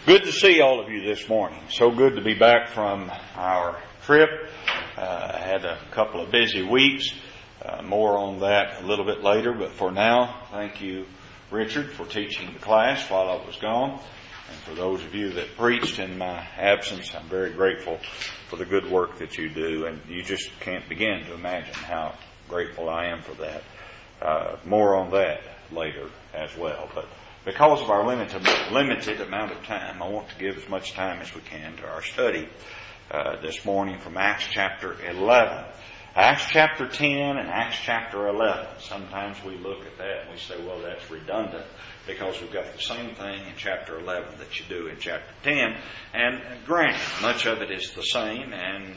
Good to see all of you this morning. So good to be back from our trip. I had a couple of busy weeks. More on that a little bit later. But for now, thank you, Richard, for teaching the class while I was gone. And for those of you that preached in my absence, I'm very grateful for the good work that you do. And you just can't begin to imagine how grateful I am for that. More on that later as well. But because of our limited amount of time, I want to give as much time as we can to our study this morning from Acts chapter 11. Acts chapter 10 and Acts chapter 11. Sometimes we look at that and we say, well, that's redundant because we've got the same thing in chapter 11 that you do in chapter 10. And granted, much of it is the same, and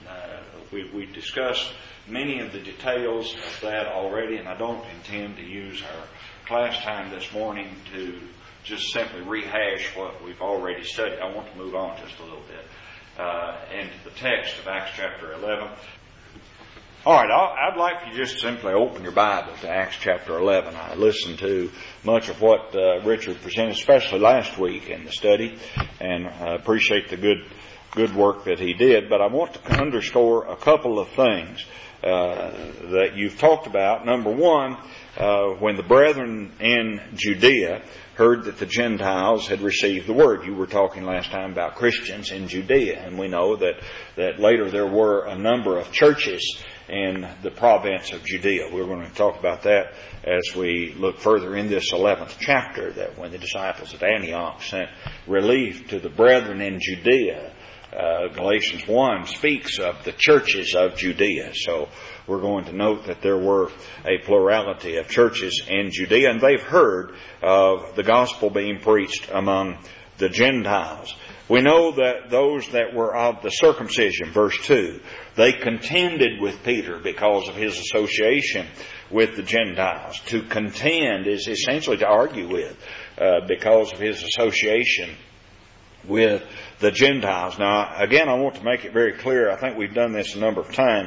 we discussed many of the details of that already, and I don't intend to use our class time this morning to just simply rehash what we've already studied. I want to move on just a little bit into the text of Acts chapter 11. All right, I'd like you just simply open your Bible to Acts chapter 11. I listened to much of what Richard presented, especially last week in the study, and I appreciate the good work that he did. But I want to underscore a couple of things that you've talked about. Number one, when the brethren in Judea heard that the Gentiles had received the word. You were talking last time about Christians in Judea, and we know that later there were a number of churches in the province of Judea. We're going to talk about that as we look further in this 11th chapter, that when the disciples at Antioch sent relief to the brethren in Judea, Galatians 1 speaks of the churches of Judea. So we're going to note that there were a plurality of churches in Judea, and they've heard of the gospel being preached among the Gentiles. We know that those that were of the circumcision, verse 2, they contended with Peter because of his association with the Gentiles. To contend is essentially to argue with because of his association with the Gentiles. Now, again, I want to make it very clear. I think we've done this a number of times.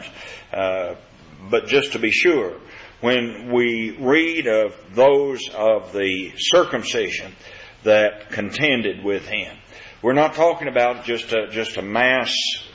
But just to be sure, when we read of those of the circumcision that contended with him, we're not talking about just a mass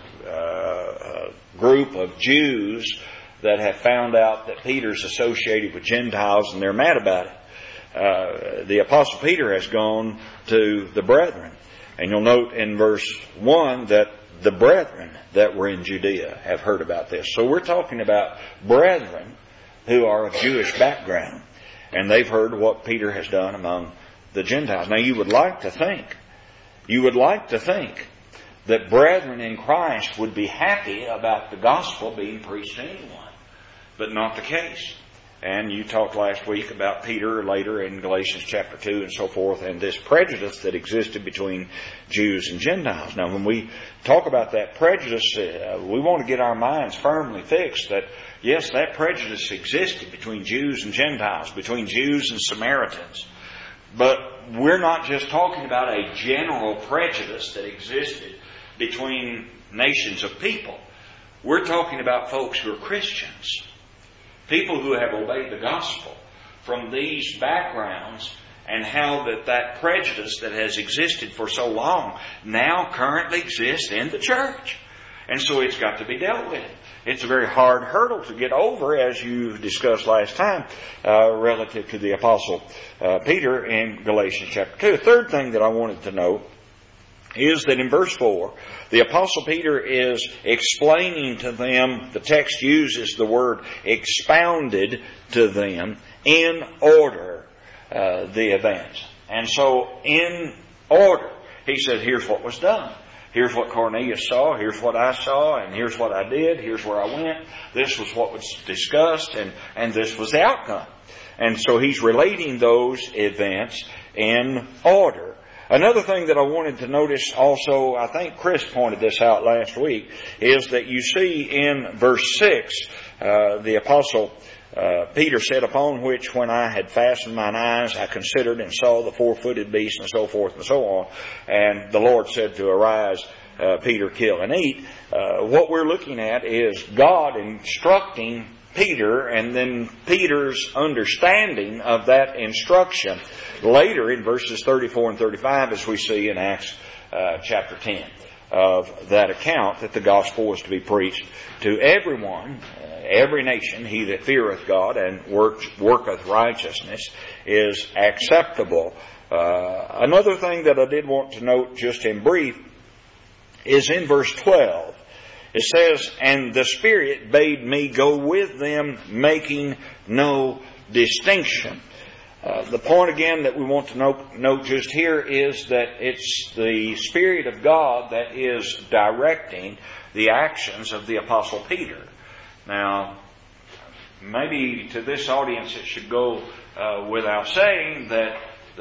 group of Jews that have found out that Peter's associated with Gentiles and they're mad about it. The Apostle Peter has gone to the brethren. And you'll note in verse 1 that the brethren that were in Judea have heard about this. So we're talking about brethren who are of Jewish background, and they've heard what Peter has done among the Gentiles. Now you would like to think that brethren in Christ would be happy about the gospel being preached to anyone, but not the case. And you talked last week about Peter later in Galatians chapter 2 and so forth, and this prejudice that existed between Jews and Gentiles. Now, when we talk about that prejudice, we want to get our minds firmly fixed that, yes, that prejudice existed between Jews and Gentiles, between Jews and Samaritans. But we're not just talking about a general prejudice that existed between nations of people. We're talking about folks who are Christians. People who have obeyed the gospel from these backgrounds, and how that prejudice that has existed for so long now currently exists in the church. And so it's got to be dealt with. It's a very hard hurdle to get over, as you discussed last time, relative to the Apostle Peter in Galatians chapter 2. The third thing that I wanted to note is that in verse 4, the Apostle Peter is explaining to them, the text uses the word expounded to them, in order the events. And so in order, he said, here's what was done. Here's what Cornelius saw, here's what I saw, and here's what I did, here's where I went. This was what was discussed, and this was the outcome. And so he's relating those events in order. Another thing that I wanted to notice also, I think Chris pointed this out last week, is that you see in verse 6, the Apostle Peter said, upon which when I had fastened mine eyes, I considered and saw the four-footed beast and so forth and so on. And the Lord said to arise, Peter, kill and eat. What we're looking at is God instructing Peter, and then Peter's understanding of that instruction later in verses 34 and 35, as we see in Acts chapter 10, of that account that the gospel was to be preached to everyone, every nation. He that feareth God and worketh righteousness is acceptable. Another thing that I did want to note just in brief is in verse 12. It says, "And the Spirit bade me go with them, making no distinction." The point again that we want to note just here is that it's the Spirit of God that is directing the actions of the Apostle Peter. Now, maybe to this audience it should go without saying that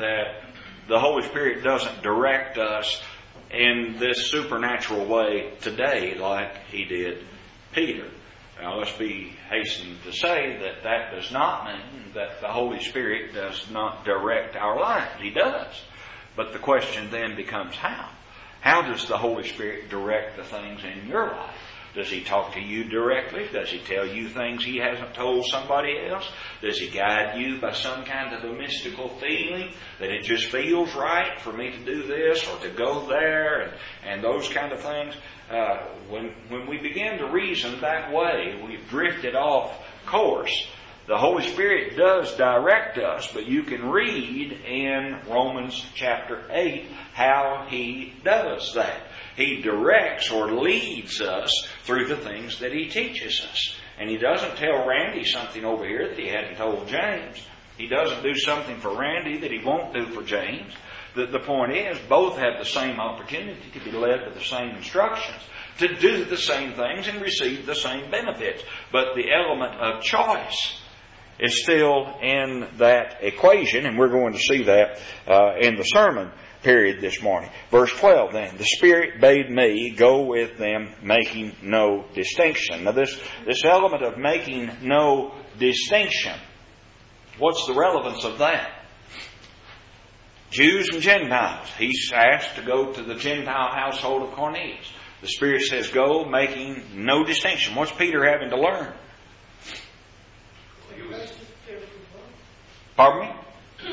the Holy Spirit doesn't direct us in this supernatural way today like He did Peter. Now let's be hastened to say that that does not mean that the Holy Spirit does not direct our lives. He does. But the question then becomes how? How does the Holy Spirit direct the things in your life? Does He talk to you directly? Does He tell you things He hasn't told somebody else? Does He guide you by some kind of a mystical feeling that it just feels right for me to do this or to go there and those kind of things? When we begin to reason that way, we've drifted off course. The Holy Spirit does direct us, but you can read in Romans chapter 8 how He does that. He directs or leads us through the things that He teaches us. And He doesn't tell Randy something over here that He hadn't told James. He doesn't do something for Randy that He won't do for James. The point is, both have the same opportunity to be led to the same instructions, to do the same things and receive the same benefits. But the element of choice is still in that equation, and we're going to see that in the sermon period this morning. Verse 12 then, "The Spirit bade me go with them, making no distinction." Now this element of making no distinction, what's the relevance of that? Jews and Gentiles. He's asked to go to the Gentile household of Cornelius. The Spirit says go, making no distinction. What's Peter having to learn? Pardon me?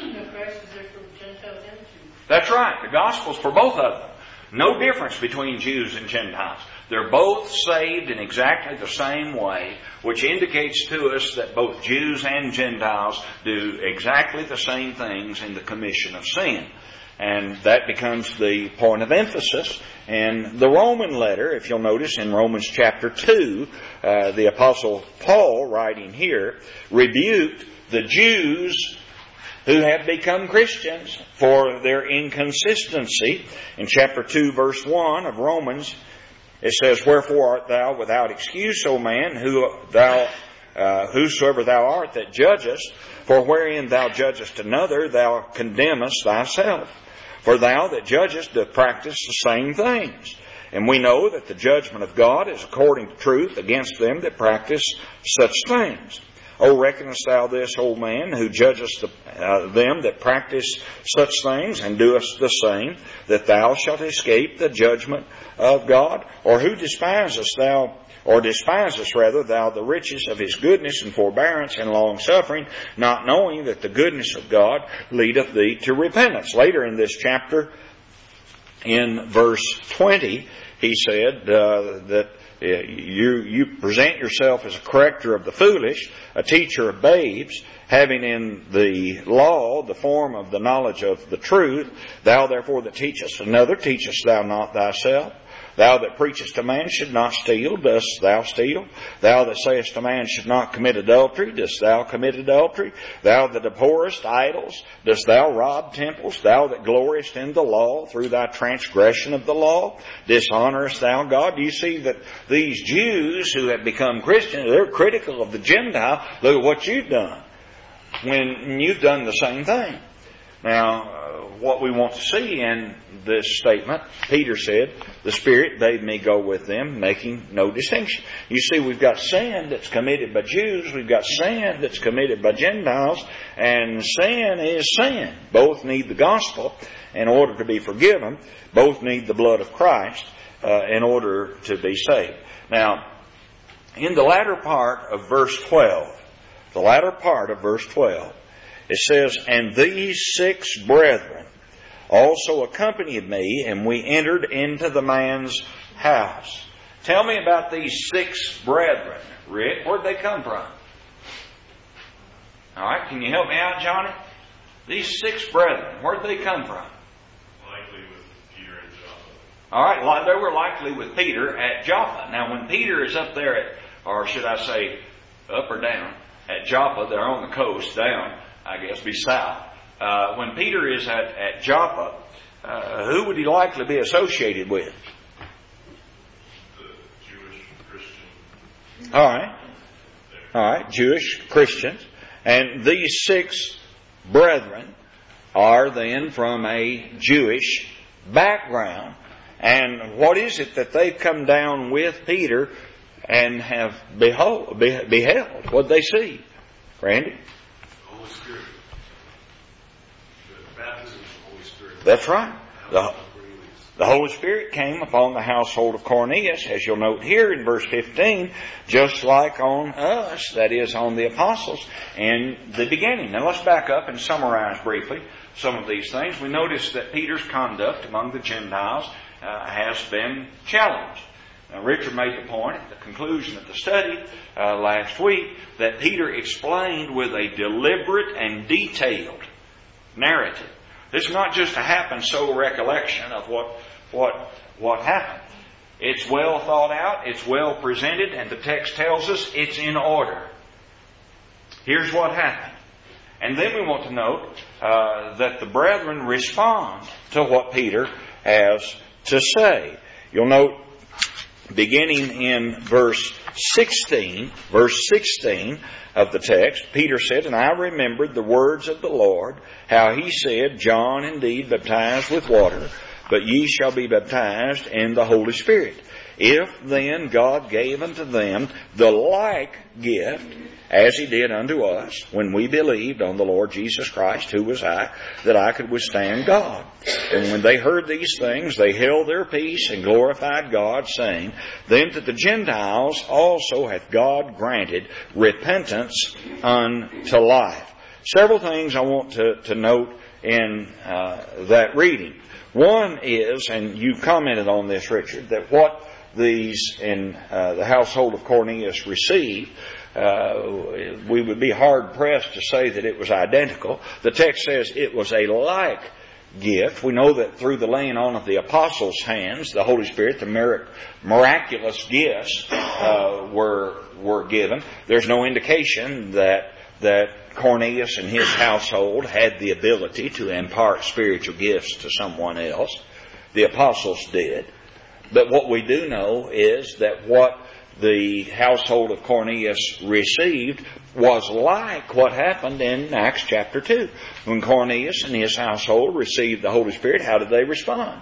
That's right. The gospel's for both of them. No difference between Jews and Gentiles. They're both saved in exactly the same way, which indicates to us that both Jews and Gentiles do exactly the same things in the commission of sin. And that becomes the point of emphasis. And the Roman letter, if you'll notice in Romans chapter 2, the Apostle Paul, writing here, rebuked the Jews who have become Christians for their inconsistency. In chapter 2, verse 1 of Romans, it says, "Wherefore art thou without excuse, O man, whosoever thou art that judgest? For wherein thou judgest another, thou condemnest thyself. For thou that judgest doth practice the same things. And we know that the judgment of God is according to truth against them that practice such things. O reckonest thou this, old man, who judgest them that practice such things, and doest the same, that thou shalt escape the judgment of God? Or who despisest thou the riches of His goodness and forbearance and long suffering, not knowing that the goodness of God leadeth thee to repentance?" Later in this chapter, in verse 20, he said that you present yourself as a corrector of the foolish, a teacher of babes, having in the law the form of the knowledge of the truth. Thou therefore that teachest another, teachest thou not thyself? Thou that preachest a man should not steal, dost thou steal? Thou that sayest a man should not commit adultery, dost thou commit adultery? Thou that abhorrest idols, dost thou rob temples? Thou that gloriest in the law, through thy transgression of the law, dishonorest thou God? Do you see that these Jews who have become Christians, they're critical of the Gentile? Look at what you've done, when you've done the same thing. Now, what we want to see in this statement, Peter said, "The Spirit bade me go with them, making no distinction." You see, we've got sin that's committed by Jews, we've got sin that's committed by Gentiles, and sin is sin. Both need the gospel in order to be forgiven. Both need the blood of Christ in order to be saved. Now, in the latter part of verse 12, It says, "And these 6 brethren also accompanied me, and we entered into the man's house." Tell me about these 6 brethren, Rick. Where'd they come from? All right, can you help me out, Johnny? These 6 brethren, where'd they come from? Likely with Peter and Joppa. All right, they were likely with Peter at Joppa. Now, when Peter is up there at, or should I say, up or down, at Joppa, they're on the coast, down, I guess, be south. When Peter is at Joppa, who would he likely be associated with? The Jewish Christian. All right, Jewish Christians. And these 6 brethren are then from a Jewish background. And what is it that they've come down with Peter and have beheld? What'd they see? Randy? The Holy Spirit. The baptism of the Holy Spirit. That's right. The Holy Spirit came upon the household of Cornelius, as you'll note here in verse 15, just like on us, that is, on the apostles in the beginning. Now let's back up and summarize briefly some of these things. We notice that Peter's conduct among the Gentiles has been challenged. Now, Richard made the point at the conclusion of the study last week that Peter explained with a deliberate and detailed narrative. This is not just a happen-so recollection of what happened. It's well thought out, it's well presented, and the text tells us it's in order. Here's what happened. And then we want to note that the brethren respond to what Peter has to say. You'll note, beginning in verse 16 of the text, Peter said, "And I remembered the words of the Lord, how he said, John indeed baptized with water, but ye shall be baptized in the Holy Spirit. If then God gave unto them the like gift, as he did unto us, when we believed on the Lord Jesus Christ, who was I, that I could withstand God. And when they heard these things, they held their peace and glorified God, saying, Then to the Gentiles also hath God granted repentance unto life." Several things I want to note in that reading. One is, and you commented on this, Richard, that what these in the household of Cornelius received, we would be hard-pressed to say that it was identical. The text says it was a like gift. We know that through the laying on of the apostles' hands, the Holy Spirit, the miraculous gifts were given. There's no indication that Cornelius and his household had the ability to impart spiritual gifts to someone else. The apostles did. But what we do know is that what the household of Cornelius received was like what happened in Acts chapter 2. When Cornelius and his household received the Holy Spirit, how did they respond?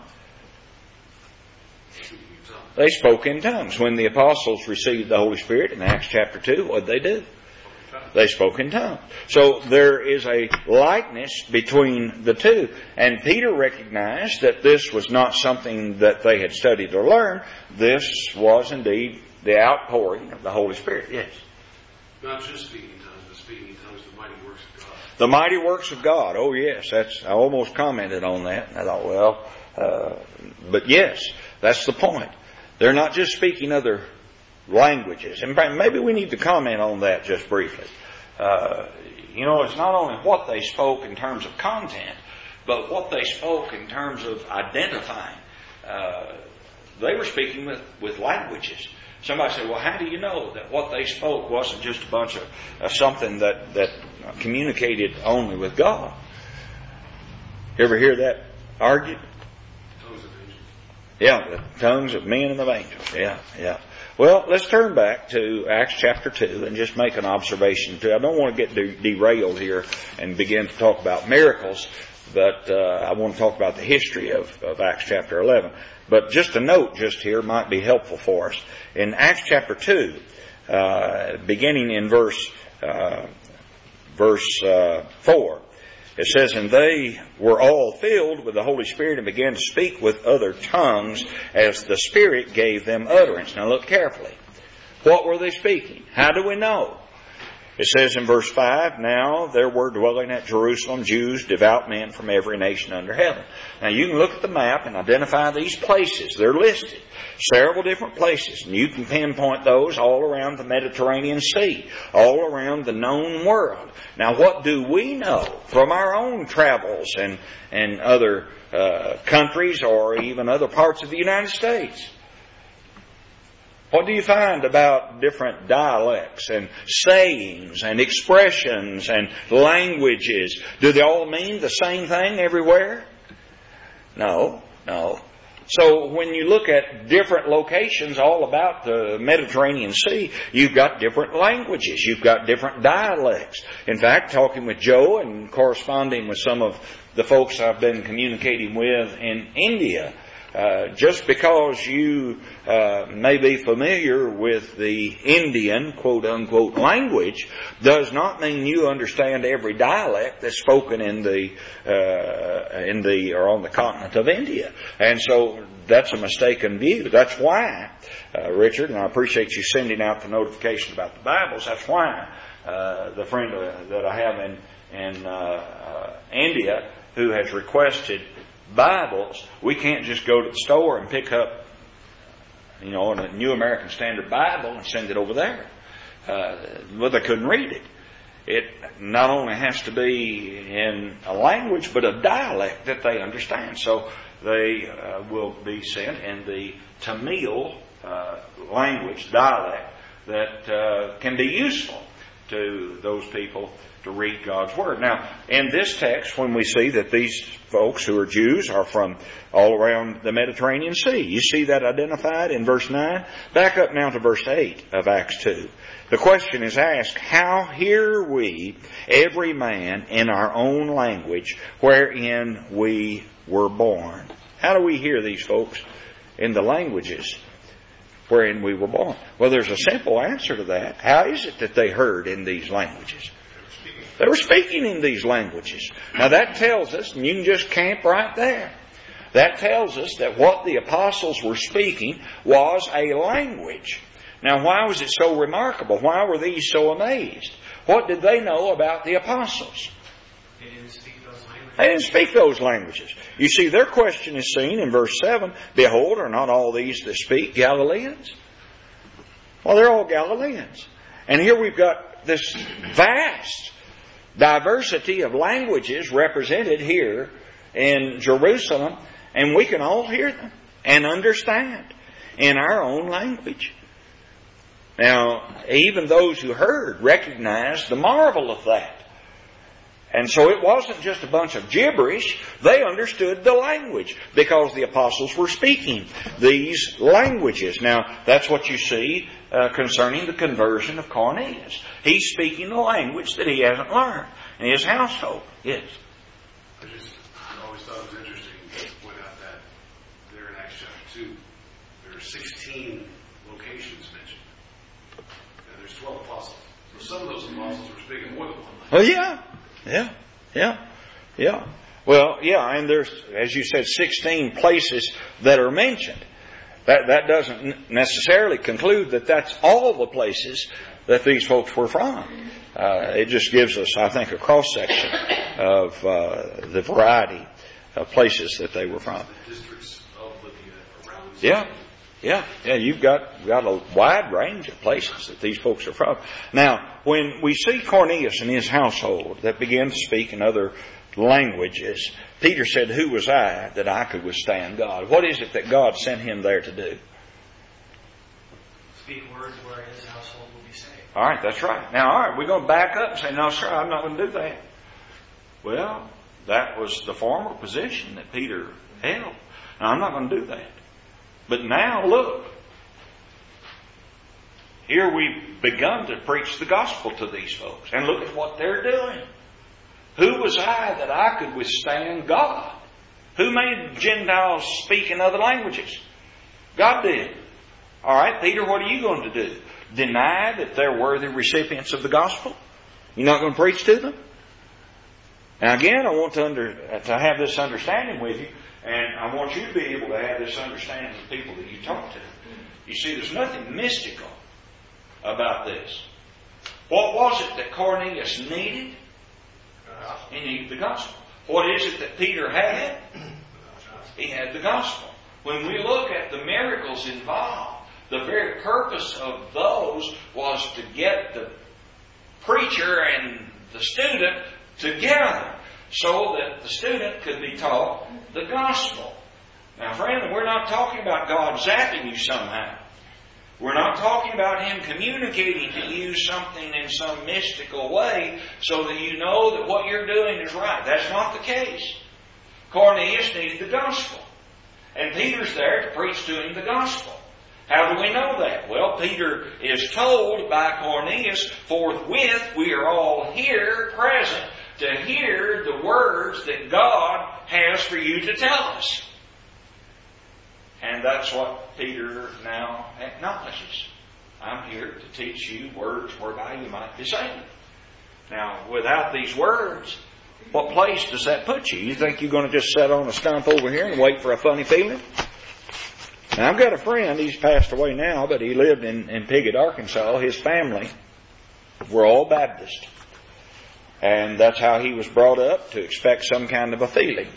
They spoke in tongues. When the apostles received the Holy Spirit in Acts chapter 2, what did they do? They spoke in tongues. So there is a likeness between the two. And Peter recognized that this was not something that they had studied or learned. This was indeed the outpouring of the Holy Spirit. Yes? Not just speaking in tongues, but speaking in tongues, the mighty works of God. The mighty works of God. Oh, yes. I almost commented on that. And I thought, but yes, that's the point. They're not just speaking other languages. And maybe we need to comment on that just briefly. It's not only what they spoke in terms of content, but what they spoke in terms of identifying. They were speaking with languages. Somebody said, well, how do you know that what they spoke wasn't just a bunch of something that communicated only with God? You ever hear that argued? Tongues of angels. Yeah, the tongues of men and of angels. Yeah. Well, let's turn back to Acts chapter 2 and just make an observation too. I don't want to get derailed here and begin to talk about miracles, but I want to talk about the history of Acts chapter 11. But just a note just here might be helpful for us. In Acts chapter 2, beginning in verse 4, it says, And they were all filled with the Holy Spirit and began to speak with other tongues as the Spirit gave them utterance. Now look carefully. What were they speaking? How do we know? It says in verse 5, now there were dwelling at Jerusalem Jews, devout men from every nation under heaven. Now you can look at the map and identify these places. They're listed. Several different places. And you can pinpoint those all around the Mediterranean Sea, all around the known world. Now what do we know from our own travels and other countries or even other parts of the United States? What do you find about different dialects and sayings and expressions and languages? Do they all mean the same thing everywhere? No. So when you look at different locations all about the Mediterranean Sea, you've got different languages. You've got different dialects. In fact, talking with Joe and corresponding with some of the folks I've been communicating with in India, just because you may be familiar with the Indian quote-unquote language does not mean you understand every dialect that's spoken on the continent of India. And so that's a mistaken view. That's why, Richard, and I appreciate you sending out the notification about the Bibles, that's why the friend that I have in India who has requested Bibles, we can't just go to the store and pick up, a New American Standard Bible and send it over there. Well, they couldn't read it. It not only has to be in a language, but a dialect that they understand. So they will be sent in the Tamil language, dialect, that can be useful to those people to read God's Word. Now, in this text, when we see that these folks who are Jews are from all around the Mediterranean Sea, you see that identified in verse 9. Back up now to verse 8 of Acts 2. The question is asked, how hear we every man in our own language wherein we were born? How do we hear these folks in the languages wherein we were born? Well, there's a simple answer to that. How is it that they heard in these languages? They were speaking in these languages. Now that tells us, and you can just camp right there, that tells us that what the apostles were speaking was a language. Now why was it so remarkable? Why were these so amazed? What did they know about the apostles? They didn't speak those languages. They didn't speak those languages. You see, their question is seen in verse 7. Behold, are not all these that speak Galileans? Well, they're all Galileans. And here we've got this vast diversity of languages represented here in Jerusalem, and we can all hear them and understand in our own language. Now, even those who heard recognized the marvel of that. And so it wasn't just a bunch of gibberish. They understood the language because the apostles were speaking these languages. Now, that's what you see concerning the conversion of Cornelius. He's speaking the language that he hasn't learned in his household. Yes. I always thought it was interesting to point out that there in Acts chapter 2, there are 16 locations mentioned. And there's 12 apostles. So some of those apostles were speaking more than one language. Oh, yeah. Well, yeah, and there's, as you said, 16 places that are mentioned. That doesn't necessarily conclude that that's all the places that these folks were from. It just gives us, I think, a cross-section of the variety of places that they were from. The districts of Libya around the Yeah, you've got a wide range of places that these folks are from. Now, when we see Cornelius and his household that began to speak in other languages, Peter said, who was I that I could withstand God? What is it that God sent him there to do? Speak words where his household will be saved. All right, that's right. Now, all right, we're going to back up and say, no, sir, I'm not going to do that. Well, that was the former position that Peter held. Now, I'm not going to do that. But now, look. Here we've begun to preach the gospel to these folks. And look at what they're doing. Who was I that I could withstand God? Who made Gentiles speak in other languages? God did. All right, Peter, what are you going to do? Deny that they're worthy recipients of the gospel? You're not going to preach to them? Now again, I want to have this understanding with you, and I want you to be able to have this understanding with people that you talk to. You see, there's nothing mystical about this. What was it that Cornelius needed? He needed the gospel. What is it that Peter had? He had the gospel. When we look at the miracles involved, the very purpose of those was to get the preacher and the student together so that the student could be taught the gospel. Now, friend, we're not talking about God zapping you somehow. We're not talking about Him communicating to you something in some mystical way so that you know that what you're doing is right. That's not the case. Cornelius needed the gospel. And Peter's there to preach to him the gospel. How do we know that? Well, Peter is told by Cornelius, forthwith we are all here present to hear the words that God has for you to tell us. And that's what Peter now acknowledges. I'm here to teach you words whereby you might be saved. Now, without these words, what place does that put you? You think you're going to just sit on a stump over here and wait for a funny feeling? Now, I've got a friend, he's passed away now, but he lived in Piggott, Arkansas. His family were all Baptist. And that's how he was brought up, to expect some kind of a feeling.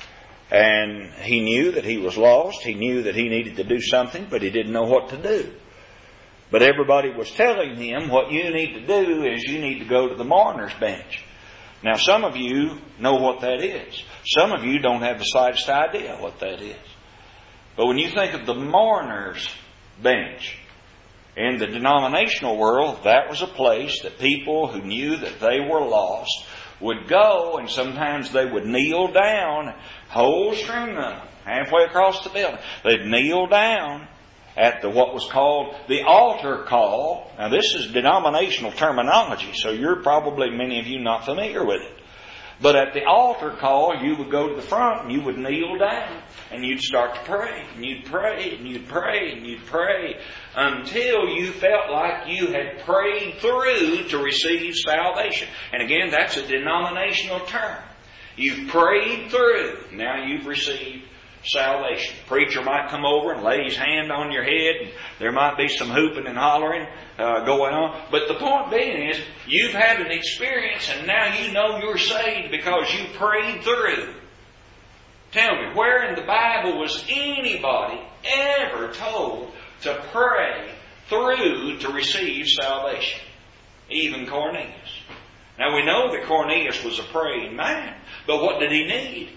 And he knew that he was lost. He knew that he needed to do something, but he didn't know what to do. But everybody was telling him, what you need to do is you need to go to the mourner's bench. Now, some of you know what that is. Some of you don't have the slightest idea what that is. But when you think of the mourner's bench, in the denominational world, that was a place that people who knew that they were lost would go, and sometimes they would kneel down, whole string them, halfway across the building. They'd kneel down at what was called the altar call. Now, this is denominational terminology, so you're probably, many of you, not familiar with it. But at the altar call, you would go to the front and you would kneel down and you'd start to pray. And you'd pray and you'd pray and you'd pray until you felt like you had prayed through to receive salvation. And again, that's a denominational term. You've prayed through. Now you've received salvation. The preacher might come over and lay his hand on your head, and there might be some hooping and hollering going on. But the point being is, you've had an experience and now you know you're saved because you prayed through. Tell me, where in the Bible was anybody ever told to pray through to receive salvation? Even Cornelius. Now we know that Cornelius was a praying man, but what did he need?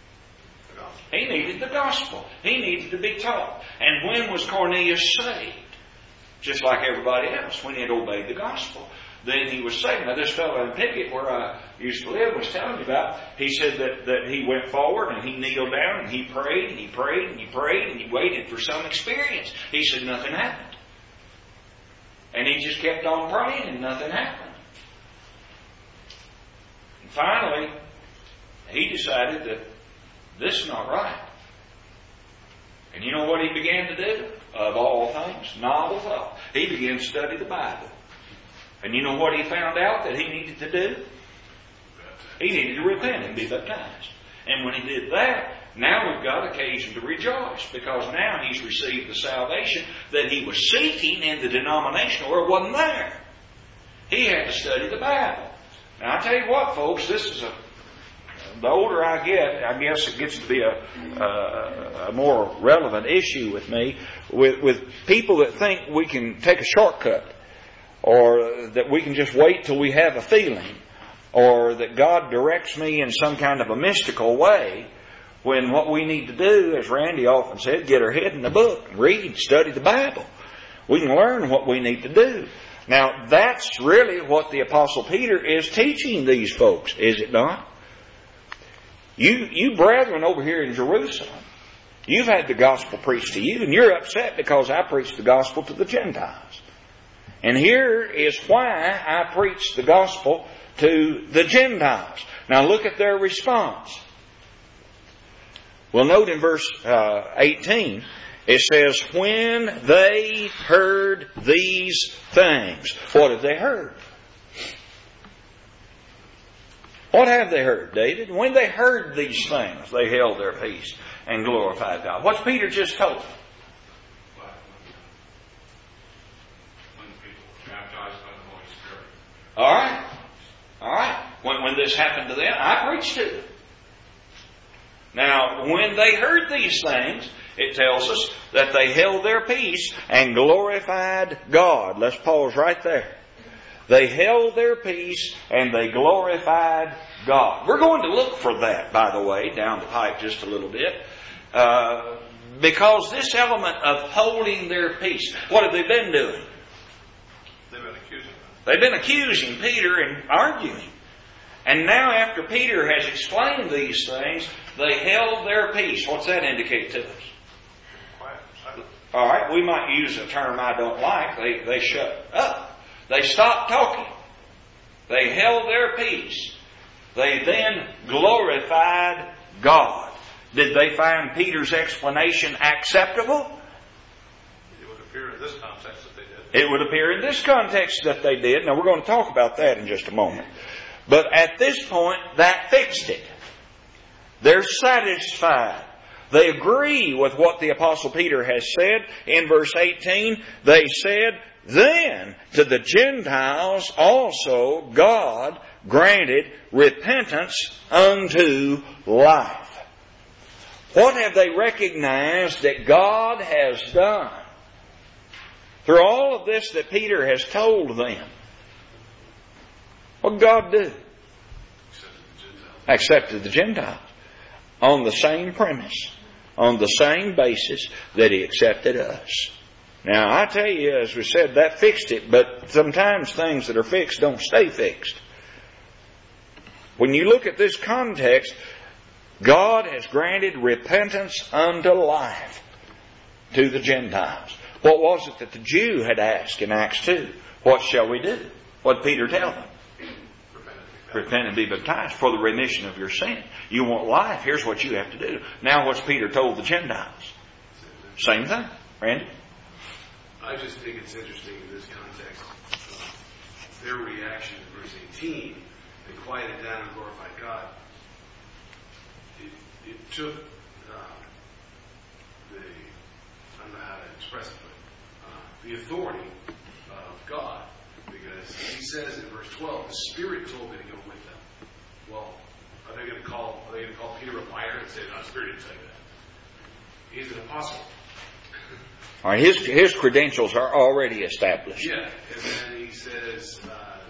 He needed the gospel. He needed to be taught. And when was Cornelius saved? Just like everybody else, when he had obeyed the gospel. Then he was saved. Now this fellow in Piggott, where I used to live, was telling me about, he said that he went forward and he kneeled down and he prayed and he prayed and he prayed and he waited for some experience. He said nothing happened. And he just kept on praying and nothing happened. And finally, he decided that this is not right. And you know what he began to do? Of all things, novel thought. He began to study the Bible. And you know what he found out that he needed to do? He needed to repent and be baptized. And when he did that, now we've got occasion to rejoice, because now he's received the salvation that he was seeking in the denominational world. Wasn't there. He had to study the Bible. Now I tell you what, folks, this is the older I get, I guess it gets to be a more relevant issue with me, with people that think we can take a shortcut, or that we can just wait till we have a feeling, or that God directs me in some kind of a mystical way, when what we need to do, as Randy often said, get our head in the book, read, study the Bible. We can learn what we need to do. Now, that's really what the Apostle Peter is teaching these folks, is it not? You brethren over here in Jerusalem, you've had the gospel preached to you, and you're upset because I preached the gospel to the Gentiles. And here is why I preached the gospel to the Gentiles. Now look at their response. Well, note in verse 18, it says, when they heard these things. What have they heard? What have they heard, David? When they heard these things, they held their peace and glorified God. What's Peter just told them? When people were baptized by the Holy Spirit. All right. All right. When this happened to them, I preached to them. Now, when they heard these things, it tells us that they held their peace and glorified God. Let's pause right there. They held their peace and they glorified God. We're going to look for that, by the way, down the pipe just a little bit. Because this element of holding their peace, what have they been doing? They've been accusing Peter and arguing. And now after Peter has explained these things, they held their peace. What's that indicate to us? All right, we might use a term I don't like. They shut up. They stopped talking. They held their peace. They then glorified God. Did they find Peter's explanation acceptable? It would appear in this context that they did. It would appear in this context that they did. Now we're going to talk about that in just a moment. But at this point, that fixed it. They're satisfied. They agree with what the Apostle Peter has said. In verse 18, they said, "Then to the Gentiles also God granted repentance unto life." What have they recognized that God has done? Through all of this that Peter has told them, what did God do? Accepted the Gentiles. On the same premise. On the same basis that He accepted us. Now, I tell you, as we said, that fixed it. But sometimes things that are fixed don't stay fixed. When you look at this context, God has granted repentance unto life to the Gentiles. What was it that the Jew had asked in Acts 2? What shall we do? What did Peter tell them? Repent and be baptized for the remission of your sin. You want life, here's what you have to do. Now what's Peter told the Gentiles? Same thing. Randy? I just think it's interesting in this context, their reaction in verse 18, they quieted down and glorified God. It took I don't know how to express it, but the authority of God. Because He says in verse 12, the Spirit told me to go with them. Well, are they going to call Peter a liar and say, no, the Spirit didn't say that? He's an apostle. All right, his credentials are already established. Yeah, and then he says,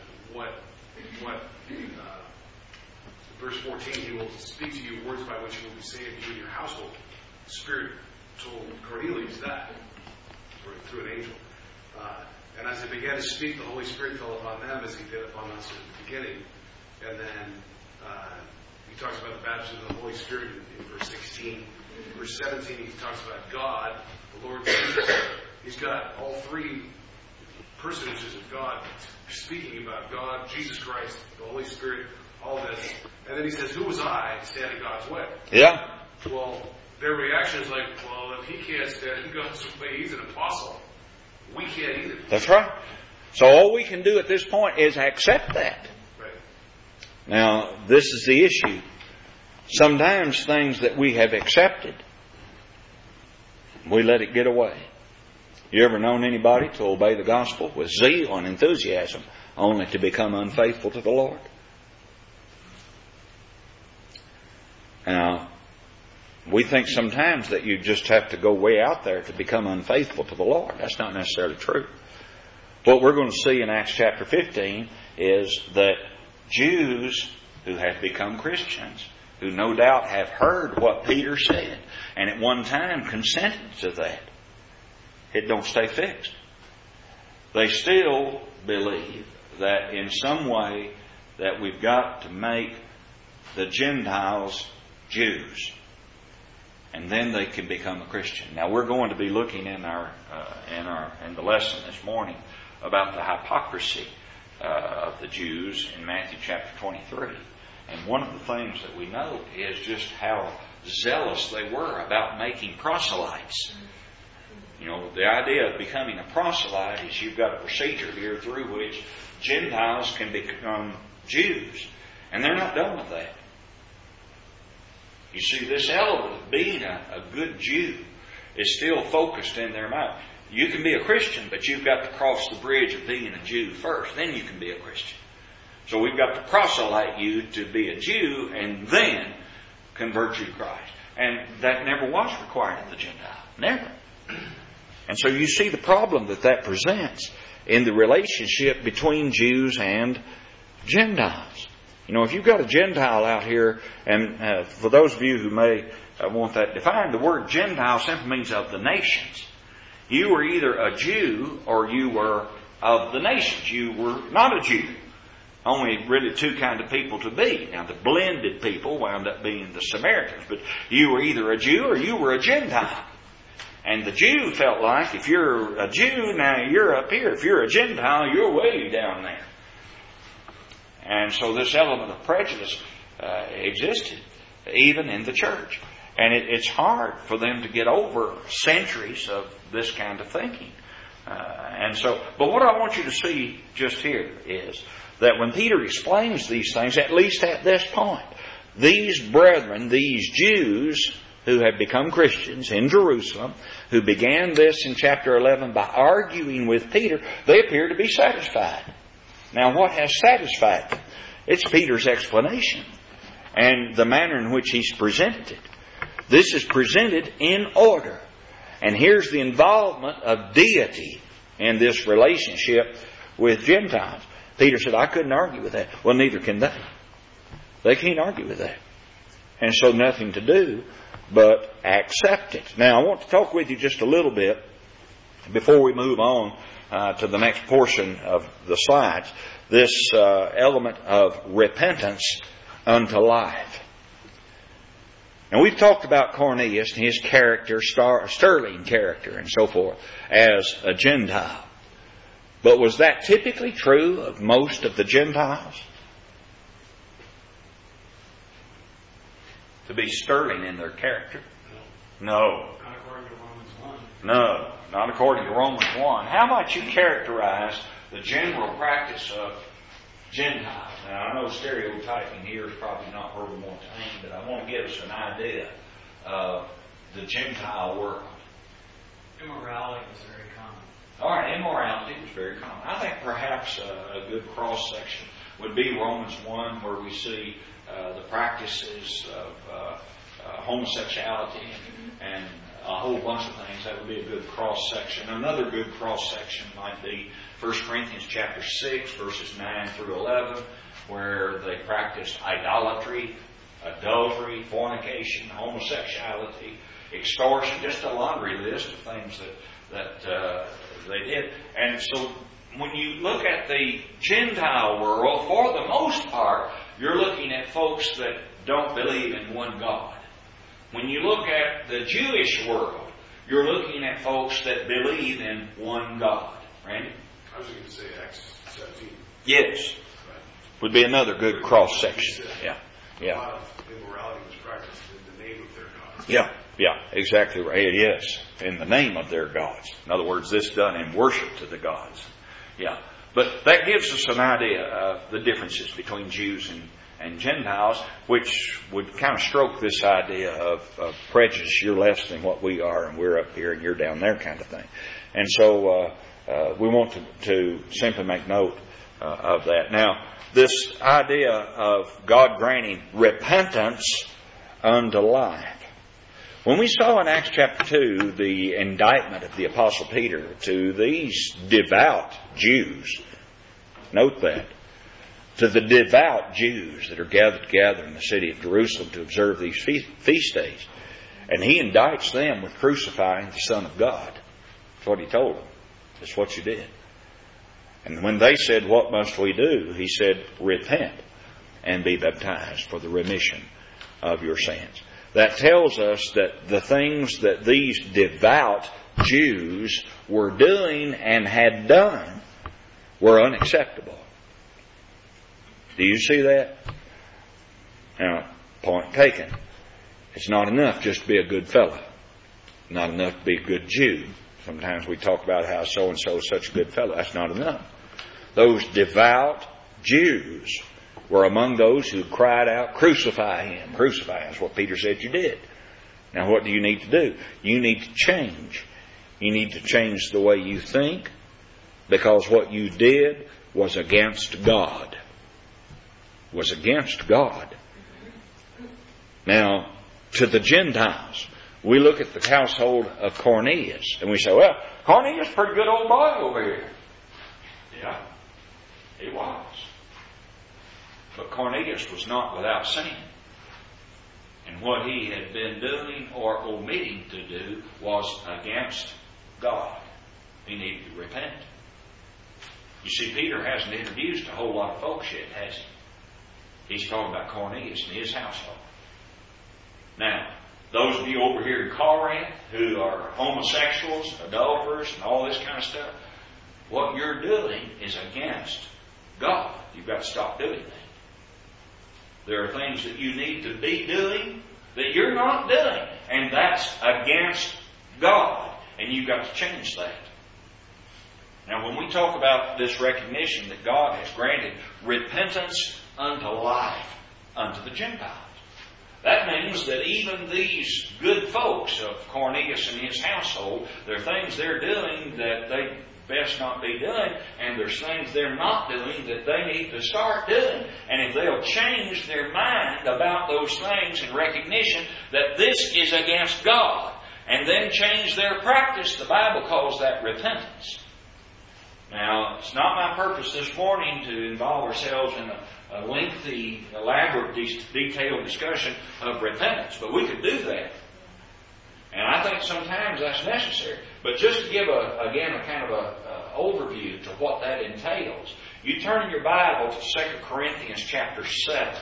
verse 14, He will speak to you words by which you will be saved, you and your household. The Spirit told Cornelius that through an angel. And as they began to speak, the Holy Spirit fell upon them as He did upon us at the beginning. And then He talks about the baptism of the Holy Spirit in verse 16. In verse 17, He talks about God, the Lord Jesus. He's got all three personages of God speaking about God, Jesus Christ, the Holy Spirit, all this. And then He says, who was I to stand in God's way? Yeah. Well, their reaction is like, well, if He can't stand in God's way, He's an apostle. We can't either. That's right. So all we can do at this point is accept that. Right. Now, this is the issue. Sometimes things that we have accepted, we let it get away. You ever known anybody to obey the gospel with zeal and enthusiasm only to become unfaithful to the Lord? Now, we think sometimes that you just have to go way out there to become unfaithful to the Lord. That's not necessarily true. What we're going to see in Acts chapter 15 is that Jews who have become Christians, who no doubt have heard what Peter said, and at one time consented to that, it don't stay fixed. They still believe that in some way that we've got to make the Gentiles Jews. And then they can become a Christian. Now we're going to be looking in the lesson this morning about the hypocrisy of the Jews in Matthew chapter 23. And one of the things that we note is just how zealous they were about making proselytes. You know, the idea of becoming a proselyte is you've got a procedure here through which Gentiles can become Jews. And they're not done with that. You see, this element of being a good Jew is still focused in their mind. You can be a Christian, but you've got to cross the bridge of being a Jew first. Then you can be a Christian. So we've got to proselyte you to be a Jew and then convert you to Christ. And that never was required of the Gentile. Never. And so you see the problem that presents in the relationship between Jews and Gentiles. You know, if you've got a Gentile out here, and for those of you who may want that defined, the word Gentile simply means of the nations. You were either a Jew or you were of the nations. You were not a Jew. Only really two kind of people to be. Now the blended people wound up being the Samaritans, but you were either a Jew or you were a Gentile. And the Jew felt like if you're a Jew, now you're up here. If you're a Gentile, you're way down there. And so this element of prejudice existed even in the church. And it's hard for them to get over centuries of this kind of thinking. But what I want you to see just here is that when Peter explains these things, at least at this point, these brethren, these Jews who have become Christians in Jerusalem, who began this in chapter 11 by arguing with Peter, they appear to be satisfied. Now, what has satisfied them? It's Peter's explanation and the manner in which he's presented it. This is presented in order. And here's the involvement of deity in this relationship with Gentiles. Peter said, I couldn't argue with that. Well, neither can they. They can't argue with that. And so nothing to do but accept it. Now, I want to talk with you just a little bit before we move on to the next portion of the slides. This element of repentance unto life. And we've talked about Cornelius and his character, sterling character and so forth, as a Gentile. But was that typically true of most of the Gentiles? To be sterling in their character? No. Not according to Romans 1. No, not according to Romans 1. How might you characterize the general practice of Gentiles? Now, I know stereotyping here is probably not where we want to aim, but I want to give us an idea of the Gentile world. Immorality was very common. All right, immorality was very common. I think perhaps a good cross-section would be Romans 1, where we see the practices of homosexuality and a whole bunch of things. That would be a good cross-section. Another good cross-section might be 1 Corinthians chapter 6, verses 9 through 11, where they practiced idolatry, adultery, fornication, homosexuality, extortion, just a laundry list of things that they did. And so when you look at the Gentile world, for the most part, you're looking at folks that don't believe in one God. When you look at the Jewish world, you're looking at folks that believe in one God. Randy? I was going to say Acts 17. Yes. Would be another good cross-section. Yeah. A lot of immorality was practiced in the name of their God. Yeah, exactly right. It is. In the name of their gods. In other words, this done in worship to the gods. Yeah. But that gives us an idea of the differences between Jews and Gentiles, which would kind of stroke this idea of prejudice. You're less than what we are, and we're up here, and you're down there kind of thing. And so we want to simply make note of that. Now, this idea of God granting repentance unto life. When we saw in Acts chapter 2 the indictment of the Apostle Peter to these devout Jews, note that, to the devout Jews that are gathered together in the city of Jerusalem to observe these feast days, and he indicts them with crucifying the Son of God. That's what he told them. That's what you did. And when they said, what must we do? He said, repent and be baptized for the remission of your sins. That tells us that the things that these devout Jews were doing and had done were unacceptable. Do you see that? Now, point taken. It's not enough just to be a good fellow. Not enough to be a good Jew. Sometimes we talk about how so-and-so is such a good fellow. That's not enough. Those devout Jews were among those who cried out, crucify him. Crucify him is what Peter said you did. Now what do you need to do? You need to change. You need to change the way you think, because what you did was against God. was against God. Now, to the Gentiles, we look at the household of Cornelius and we say, well, Cornelius is a pretty good old boy over here. Yeah, he was. But Cornelius was not without sin. And what he had been doing or omitting to do was against God. He needed to repent. You see, Peter hasn't introduced a whole lot of folks yet, has he? He's talking about Cornelius and his household. Now, those of you over here in Corinth who are homosexuals, adulterers, and all this kind of stuff, what you're doing is against God. You've got to stop doing that. There are things that you need to be doing that you're not doing, and that's against God, and you've got to change that. Now, when we talk about this recognition that God has granted repentance unto life unto the Gentiles, that means that even these good folks of Cornelius and his household, there are things they're doing that they best not be doing, and there's things they're not doing that they need to start doing. And if they'll change their mind about those things in recognition that this is against God, and then change their practice, the Bible calls that repentance. Now, it's not my purpose this morning to involve ourselves in a lengthy, elaborate, detailed discussion of repentance, but we could do that. And I think sometimes that's necessary. But just to give, again, a kind of an overview to what that entails, you turn in your Bible to 2 Corinthians chapter 7.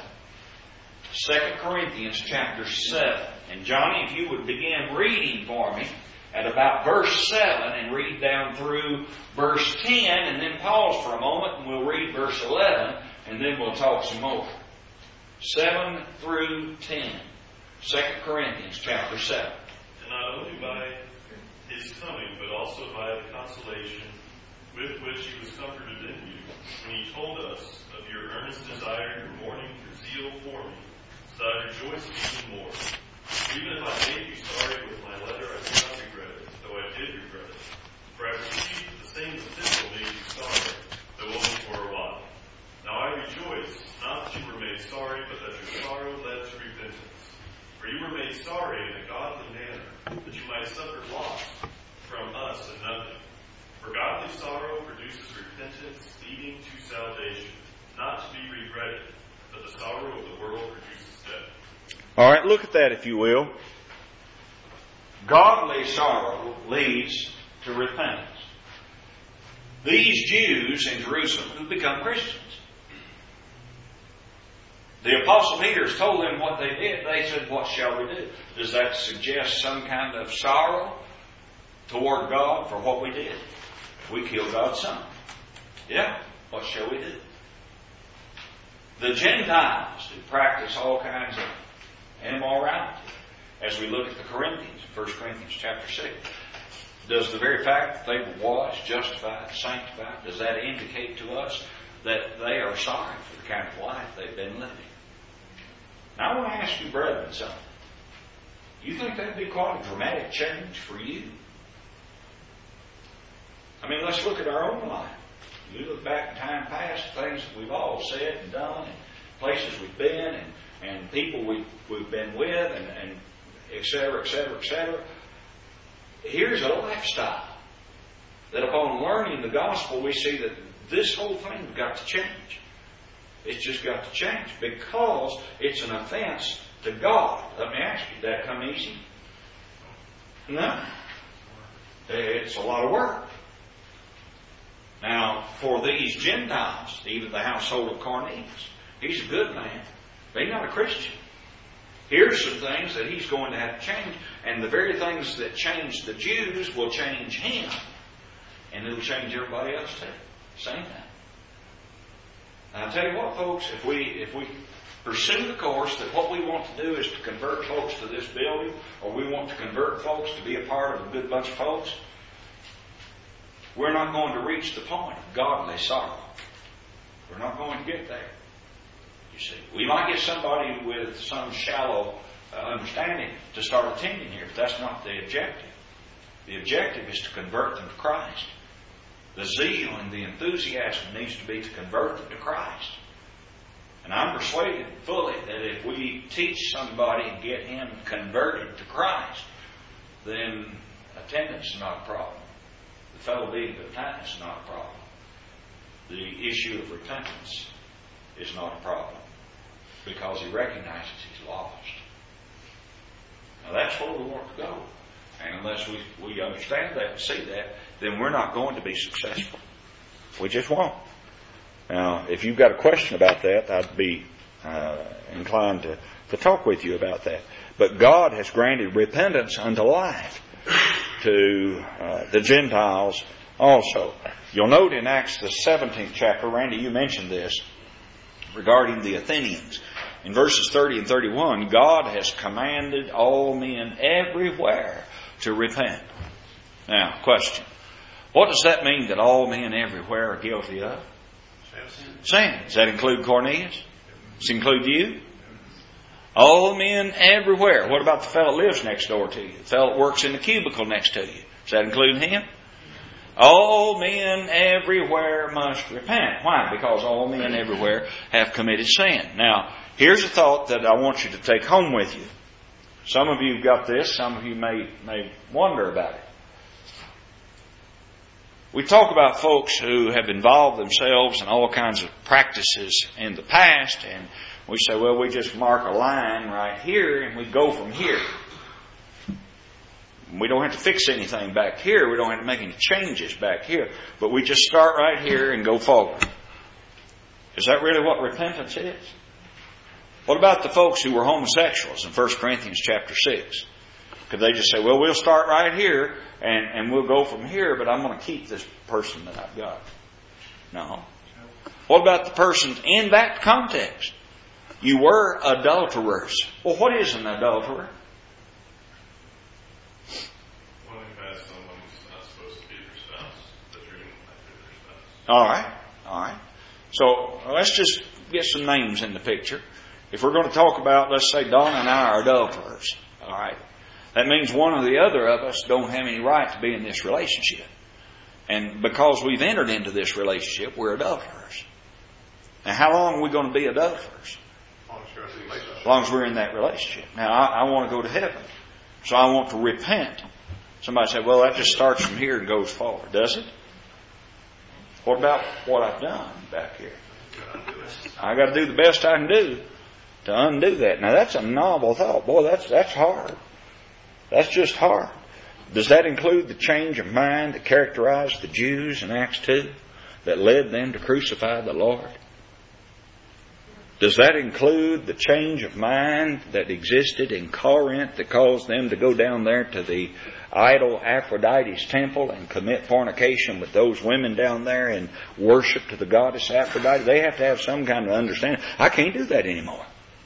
2 Corinthians chapter 7. And Johnny, if you would begin reading for me at about verse 7 and read down through verse 10, and then pause for a moment and we'll read verse 11, and then we'll talk some more. 7 through 10. 2 Corinthians chapter 7. And not only by His coming, but also by the consolation with which He was comforted in you, when He told us of your earnest desire, your mourning, your zeal for me, so that I rejoice even more. Even if I made you sorry with my letter, I do not regret it, though I did regret it. For I perceived that the same epistle made you sorry, though only for a while. Now I rejoice, not that you were made sorry, but that your sorrow led to repentance. For you were made sorry in a godly manner, that you might suffer loss from us and nothing. For godly sorrow produces repentance, leading to salvation, not to be regretted, but the sorrow of the world produces death. All right, look at that if you will. Godly sorrow leads to repentance. These Jews in Jerusalem who become Christians, the Apostle Peter has told them what they did. They said, what shall we do? Does that suggest some kind of sorrow toward God for what we did? We killed God's Son. Yeah, what shall we do? The Gentiles who practice all kinds of immorality, as we look at the Corinthians, 1 Corinthians chapter 6, does the very fact that they were washed, justified, sanctified, does that indicate to us that they are sorry for the kind of life they've been living? Now I want to ask you, brethren, something. You think that'd be quite a dramatic change for you? I mean, let's look at our own life. You look back in time past, things that we've all said and done, and places we've been, and people we've been with, and et cetera, et cetera, et cetera. Here's a lifestyle that upon learning the gospel, we see that this whole thing's got to change. It's just got to change because it's an offense to God. Let me ask you, did that come easy? No. It's a lot of work. Now, for these Gentiles, even the household of Cornelius, he's a good man, but he's not a Christian. Here's some things that he's going to have to change, and the very things that changed the Jews will change him, and it'll change everybody else too. Same thing. And I'll tell you what, folks, if we pursue the course that what we want to do is to convert folks to this building, or we want to convert folks to be a part of a good bunch of folks, we're not going to reach the point of godly sorrow. We're not going to get there. You see, we might get somebody with some shallow understanding to start attending here, but that's not the objective. The objective is to convert them to Christ. The zeal and the enthusiasm needs to be to convert them to Christ. And I'm persuaded fully that if we teach somebody and get him converted to Christ, then attendance is not a problem. The fellow being baptized is not a problem. The issue of repentance is not a problem, because he recognizes he's lost. Now that's where we want to go. And unless we understand that and see that, then we're not going to be successful. We just won't. Now, if you've got a question about that, I'd be inclined to talk with you about that. But God has granted repentance unto life to the Gentiles also. You'll note in Acts the 17th chapter, Randy, you mentioned this, regarding the Athenians. In verses 30 and 31, God has commanded all men everywhere to repent. Now, question. What does that mean that all men everywhere are guilty of? Sin. Does that include Cornelius? Does it include you? All men everywhere. What about the fellow that lives next door to you? The fellow that works in the cubicle next to you? Does that include him? All men everywhere must repent. Why? Because all men everywhere have committed sin. Now, here's a thought that I want you to take home with you. Some of you have got this. Some of you may wonder about it. We talk about folks who have involved themselves in all kinds of practices in the past, and we say, well, we just mark a line right here and we go from here. We don't have to fix anything back here. We don't have to make any changes back here. But we just start right here and go forward. Is that really what repentance is? What about the folks who were homosexuals in 1 Corinthians chapter 6? Could they just say, well, we'll start right here and we'll go from here, but I'm going to keep this person that I've got? No. What about the persons in that context? You were adulterers. Well, what is an adulterer? One who has someone who's not supposed to be their spouse, but you're going to their spouse. All right. So let's just get some names in the picture. If we're going to talk about, let's say, Donna and I are adulterers. All right. That means one or the other of us don't have any right to be in this relationship. And because we've entered into this relationship, we're adulterers. Now, how long are we going to be adulterers? As long as we're in that relationship. Now, I want to go to heaven, so I want to repent. Somebody said, well, that just starts from here and goes forward. Does it? What about what I've done back here? I got to do the best I can do to undo that. Now, that's a novel thought. Boy, that's hard. That's just hard. Does that include the change of mind that characterized the Jews in Acts 2 that led them to crucify the Lord? Does that include the change of mind that existed in Corinth that caused them to go down there to the idol Aphrodite's temple and commit fornication with those women down there and worship to the goddess Aphrodite? They have to have some kind of understanding. I can't do that anymore.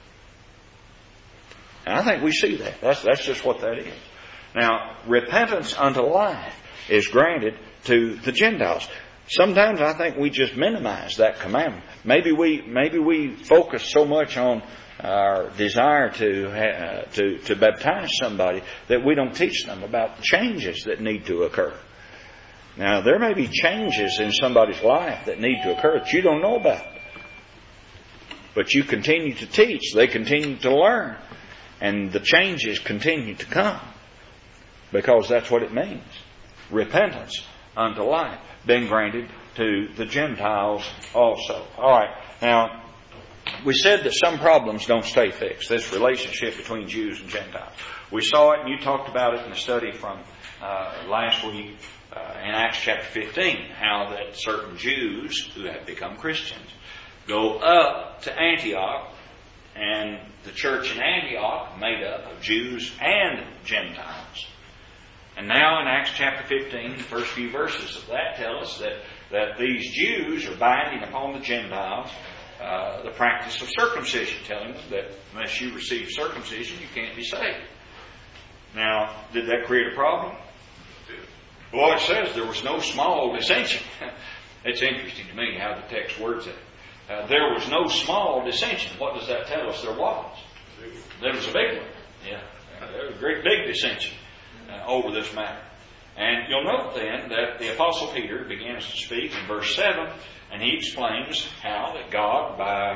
And I think we see that. That's just what that is. Now, repentance unto life is granted to the Gentiles. Sometimes I think we just minimize that commandment. Maybe we focus so much on our desire to baptize somebody that we don't teach them about the changes that need to occur. Now, there may be changes in somebody's life that need to occur that you don't know about. But you continue to teach. They continue to learn. And the changes continue to come. Because that's what it means. Repentance unto life. Been granted to the Gentiles also. All right. Now, we said that some problems don't stay fixed. This relationship between Jews and Gentiles. We saw it, and you talked about it in the study from last week in Acts chapter 15. How that certain Jews who have become Christians go up to Antioch, and the church in Antioch made up of Jews and Gentiles. And now in Acts chapter 15, the first few verses of that tell us that these Jews are binding upon the Gentiles the practice of circumcision, telling them that unless you receive circumcision, you can't be saved. Now, did that create a problem? Well, it says there was no small dissension. It's interesting to me how the text words it. There was no small dissension. What does that tell us? There was. There was a big one. Yeah. There was a great big dissension over this matter. And you'll note then that the Apostle Peter begins to speak in verse 7, and he explains how that God, by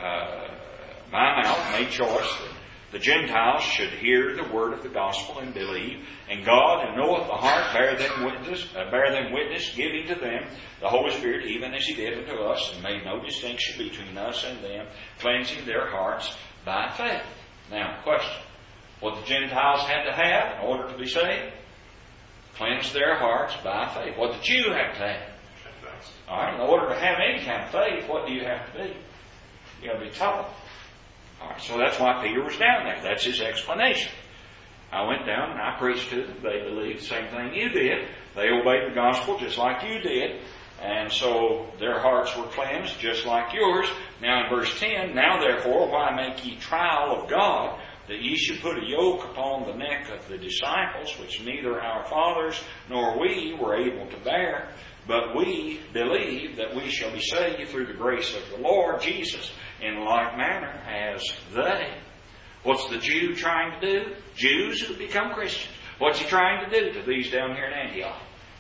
my mouth made choice that the Gentiles should hear the word of the gospel and believe, and God, who knoweth the heart, bear them witness, giving to them the Holy Spirit, even as He did unto us, and made no distinction between us and them, cleansing their hearts by faith. Now, question. What the Gentiles had to have in order to be saved? Cleanse their hearts by faith. What the Jew had to have? All right, in order to have any kind of faith, what do you have to be? You have to be taught. All right, so that's why Peter was down there. That's his explanation. I went down and I preached to them. They believed the same thing you did. They obeyed the gospel just like you did. And so their hearts were cleansed just like yours. Now in verse 10, now therefore, why make ye trial of God, that ye should put a yoke upon the neck of the disciples, which neither our fathers nor we were able to bear? But we believe that we shall be saved through the grace of the Lord Jesus, in like manner as they. What's the Jew trying to do? Jews who become Christians. What's he trying to do to these down here in Antioch?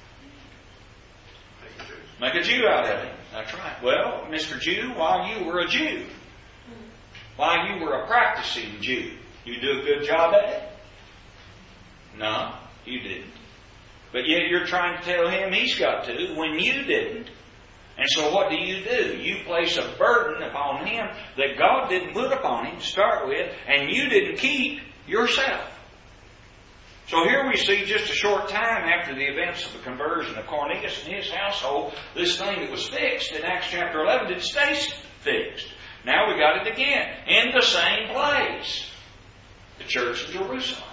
Make a Jew out of him. That's right. Well, Mr. Jew, while you were a Jew, while you were a practicing Jew, you do a good job at it? No, you didn't. But yet you're trying to tell him he's got to when you didn't. And so what do? You place a burden upon him that God didn't put upon him to start with, and you didn't keep yourself. So here we see just a short time after the events of the conversion of Cornelius and his household, this thing that was fixed in Acts chapter 11 did stay fixed. Now we got it again in the same place. The church in Jerusalem.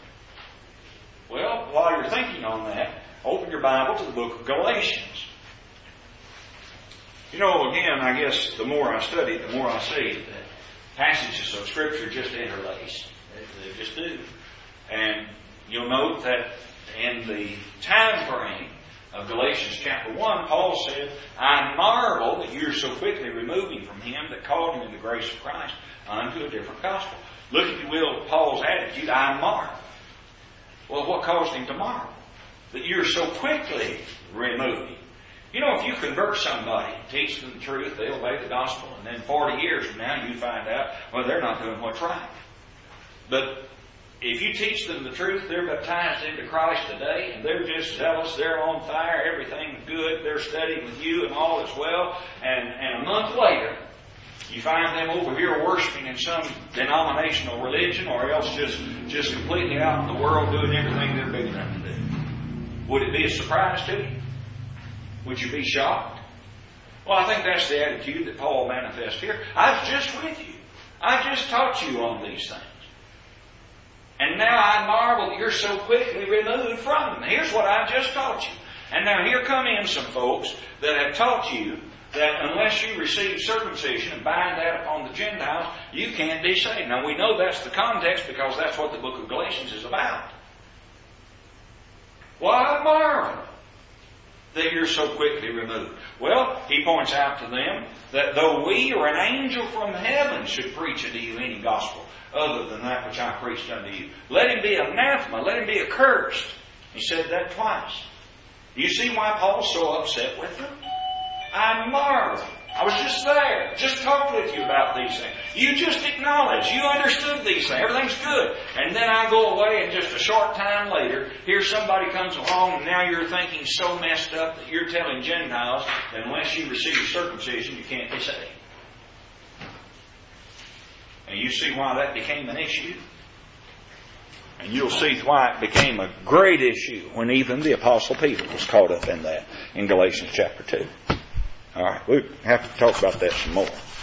Well, while you're thinking on that, open your Bible to the book of Galatians. You know, again, I guess the more I study, the more I see that passages of Scripture just interlace. They just do. And you'll note that in the time frame of Galatians chapter 1, Paul said, I marvel that you're so quickly removing from him that called him in the grace of Christ unto a different gospel. Look, if you will, at Paul's attitude, I marvel. Well, what caused him to marvel? That you're so quickly removing. You know, if you convert somebody, teach them the truth, they obey the gospel, and then 40 years from now you find out, well, they're not doing what's right. But if you teach them the truth, they're baptized into Christ today, and they're just zealous, they're on fire, everything's good, they're studying with you and all is well, and a month later, you find them over here worshiping in some denominational religion, or else just completely out in the world doing everything they're big enough to do. Would it be a surprise to you? Would you be shocked? Well, I think that's the attitude that Paul manifests here. I was just with you. I just taught you on these things. And now I marvel that you're so quickly removed from them. Here's what I just taught you. And now here come in some folks that have taught you that unless you receive circumcision and bind that upon the Gentiles, you can't be saved. Now we know that's the context because that's what the book of Galatians is about. Well, I marvel that you're so quickly removed. Well, he points out to them that though we or an angel from heaven should preach unto you any gospel other than that which I preached unto you, let him be anathema, let him be accursed. He said that twice. Do you see why Paul's so upset with them? I marvel. I was just there. Just talked with you about these things. You just acknowledged. You understood these things. Everything's good. And then I go away and just a short time later, here somebody comes along and now you're thinking so messed up that you're telling Gentiles that unless you receive circumcision, you can't be saved. And you see why that became an issue? And you'll see why it became a great issue when even the Apostle Peter was caught up in that in Galatians chapter 2. All right, we'll have to talk about that some more.